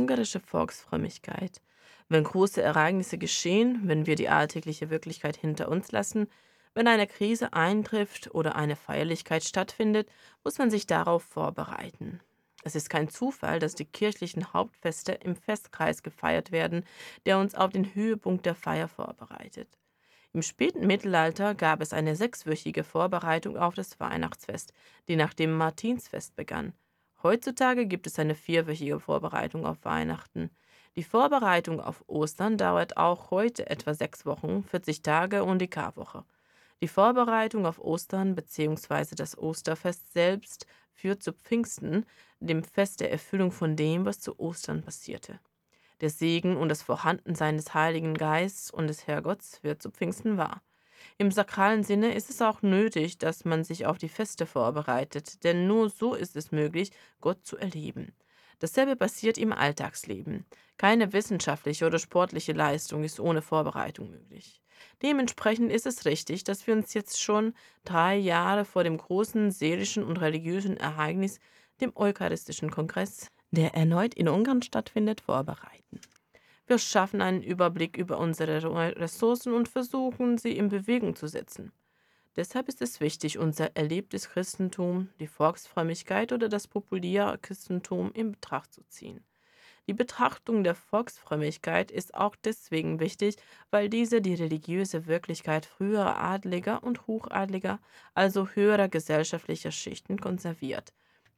ungarische Volksfrömmigkeit. Wenn große Ereignisse geschehen, wenn wir die alltägliche Wirklichkeit hinter uns lassen, wenn eine Krise eintrifft oder eine Feierlichkeit stattfindet, muss man sich darauf vorbereiten. Es ist kein Zufall, dass die kirchlichen Hauptfeste im Festkreis gefeiert werden, der uns auf den Höhepunkt der Feier vorbereitet. Im späten Mittelalter gab es eine sechswöchige Vorbereitung auf das Weihnachtsfest, die nach dem Martinsfest begann. Heutzutage gibt es eine vierwöchige Vorbereitung auf Weihnachten. Die Vorbereitung auf Ostern dauert auch heute etwa 6 Wochen, 40 Tage und die Karwoche. Die Vorbereitung auf Ostern bzw. das Osterfest selbst führt zu Pfingsten, dem Fest der Erfüllung von dem, was zu Ostern passierte. Der Segen und das Vorhandensein des Heiligen Geistes und des Herrgotts wird zu Pfingsten wahr. Im sakralen Sinne ist es auch nötig, dass man sich auf die Feste vorbereitet, denn nur so ist es möglich, Gott zu erleben. Dasselbe passiert im Alltagsleben. Keine wissenschaftliche oder sportliche Leistung ist ohne Vorbereitung möglich. Dementsprechend ist es richtig, dass wir uns jetzt schon 3 Jahre vor dem großen seelischen und religiösen Ereignis, dem Eucharistischen Kongress, der erneut in Ungarn stattfindet, vorbereiten. Wir schaffen einen Überblick über unsere Ressourcen und versuchen, sie in Bewegung zu setzen. Deshalb ist es wichtig, unser erlebtes Christentum, die Volksfrömmigkeit oder das populäre Christentum in Betracht zu ziehen. Die Betrachtung der Volksfrömmigkeit ist auch deswegen wichtig, weil diese die religiöse Wirklichkeit früherer Adliger und Hochadliger, also höherer gesellschaftlicher Schichten, konserviert.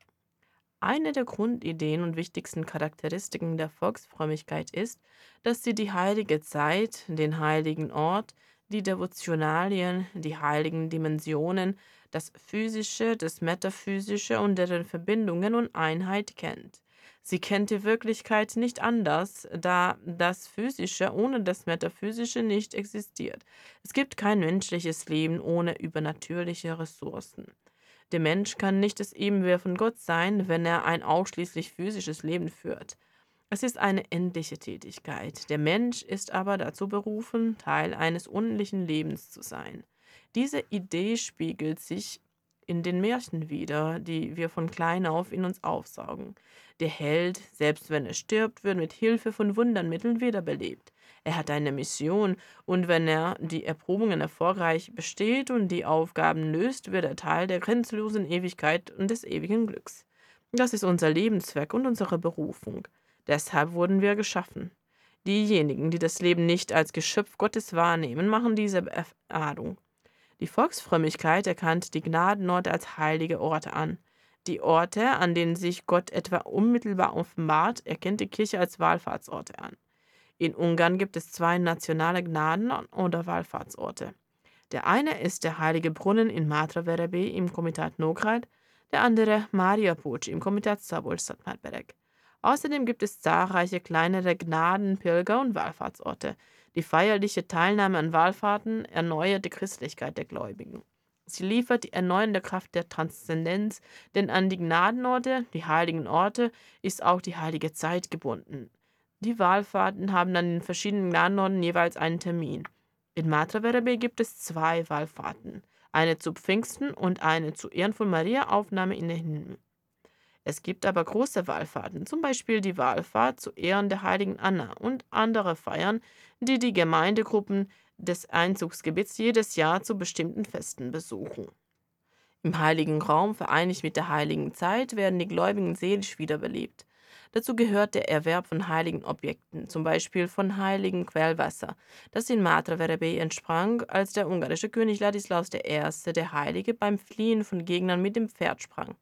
Eine der Grundideen und wichtigsten Charakteristiken der Volksfrömmigkeit ist, dass sie die heilige Zeit, den heiligen Ort, die Devotionalien, die heiligen Dimensionen, das Physische, das Metaphysische und deren Verbindungen und Einheit kennt. Sie kennt die Wirklichkeit nicht anders, da das Physische ohne das Metaphysische nicht existiert. Es gibt kein menschliches Leben ohne übernatürliche Ressourcen. Der Mensch kann nicht das Ebenbild von Gott sein, wenn er ein ausschließlich physisches Leben führt. Es ist eine endliche Tätigkeit. Der Mensch ist aber dazu berufen, Teil eines unendlichen Lebens zu sein. Diese Idee spiegelt sich in den Märchen wider, die wir von klein auf in uns aufsaugen. Der Held, selbst wenn er stirbt, wird mit Hilfe von Wundermitteln wiederbelebt. Er hat eine Mission und wenn er die Erprobungen erfolgreich besteht und die Aufgaben löst, wird er Teil der grenzenlosen Ewigkeit und des ewigen Glücks. Das ist unser Lebenszweck und unsere Berufung. Deshalb wurden wir geschaffen. Diejenigen, die das Leben nicht als Geschöpf Gottes wahrnehmen, machen diese Erfahrung. Die Volksfrömmigkeit erkannt die Gnadenorte als heilige Orte an. Die Orte, an denen sich Gott etwa unmittelbar offenbart, erkennt die Kirche als Wallfahrtsorte an. In Ungarn gibt es zwei nationale Gnaden- oder Wallfahrtsorte. Der eine ist der Heilige Brunnen in Matra Verebé im Komitat Nógrád, der andere Maria Pucs im Komitat Szabolcs-Szatmár-Bereg. Außerdem gibt es zahlreiche kleinere Gnaden-, Pilger- und Wallfahrtsorte. Die feierliche Teilnahme an Wallfahrten erneuert die Christlichkeit der Gläubigen. Sie liefert die erneuernde Kraft der Transzendenz, denn an die Gnadenorte, die heiligen Orte, ist auch die heilige Zeit gebunden. Die Wallfahrten haben an den verschiedenen Gnadenorten jeweils einen Termin. In Matra Verebé gibt es zwei Wallfahrten, eine zu Pfingsten und eine zu Ehren von Maria Aufnahme in den Himmel. Es gibt aber große Wallfahrten, zum Beispiel die Wallfahrt zu Ehren der heiligen Anna und andere Feiern, die die Gemeindegruppen des Einzugsgebiets jedes Jahr zu bestimmten Festen besuchen. Im heiligen Raum, vereinigt mit der heiligen Zeit, werden die Gläubigen seelisch wiederbelebt. Dazu gehört der Erwerb von heiligen Objekten, zum Beispiel von heiligem Quellwasser, das in Matra Verebé entsprang, als der ungarische König Ladislaus I., der Heilige, beim Fliehen von Gegnern mit dem Pferd sprang.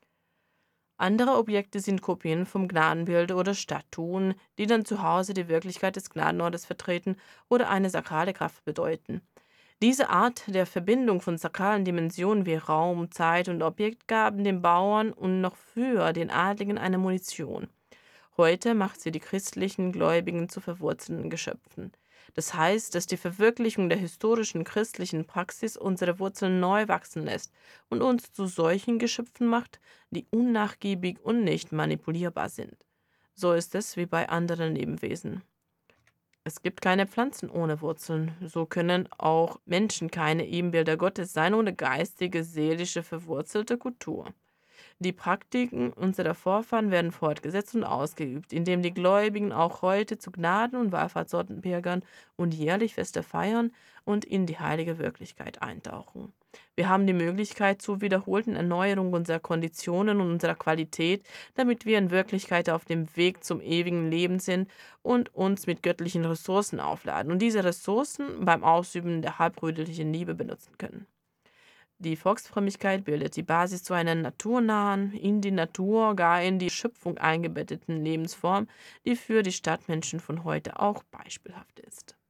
Andere Objekte sind Kopien vom Gnadenbild oder Statuen, die dann zu Hause die Wirklichkeit des Gnadenortes vertreten oder eine sakrale Kraft bedeuten. Diese Art der Verbindung von sakralen Dimensionen wie Raum, Zeit und Objekt gaben den Bauern und noch früher den Adligen eine Munition. Heute macht sie die christlichen Gläubigen zu verwurzelten Geschöpfen. Das heißt, dass die Verwirklichung der historischen christlichen Praxis unsere Wurzeln neu wachsen lässt und uns zu solchen Geschöpfen macht, die unnachgiebig und nicht manipulierbar sind. So ist es wie bei anderen Lebewesen. Es gibt keine Pflanzen ohne Wurzeln, so können auch Menschen keine Ebenbilder Gottes sein ohne geistige, seelische, verwurzelte Kultur. Die Praktiken unserer Vorfahren werden fortgesetzt und ausgeübt, indem die Gläubigen auch heute zu Gnaden- und Wallfahrtsorten pilgern und jährlich Feste feiern und in die heilige Wirklichkeit eintauchen. Wir haben die Möglichkeit zur wiederholten Erneuerung unserer Konditionen und unserer Qualität, damit wir in Wirklichkeit auf dem Weg zum ewigen Leben sind und uns mit göttlichen Ressourcen aufladen und diese Ressourcen beim Ausüben der halbbrüderlichen Liebe benutzen können. Die Volksfrömmigkeit bildet die Basis zu einer naturnahen, in die Natur, gar in die Schöpfung eingebetteten Lebensform, die für die Stadtmenschen von heute auch beispielhaft ist.